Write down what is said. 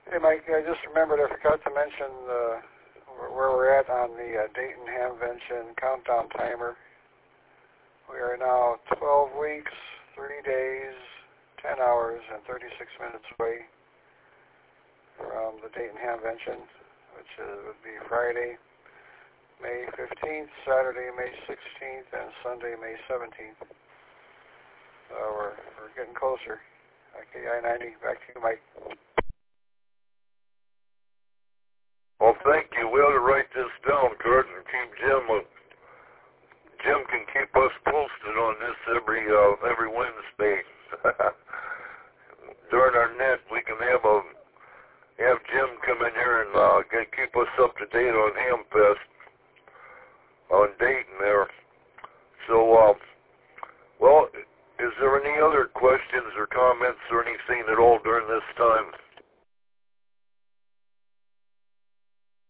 Hey, Mike, I just remembered I forgot to mention where we're at on the Dayton Hamvention countdown timer. We are now 12 weeks, 3 days, 10 hours, and 36 minutes away from the Dayton Hamvention, which would be Friday, May 15th, Saturday, May 16th, and Sunday, May 17th. So we're getting closer. Okay, I-90, back to you, Mike. Well, thank you. We ought to write this down, Kurt, and keep Jim. Jim can keep us posted on this every Wednesday. During our net, we can have Jim come in here and keep us up to date on Hamfest.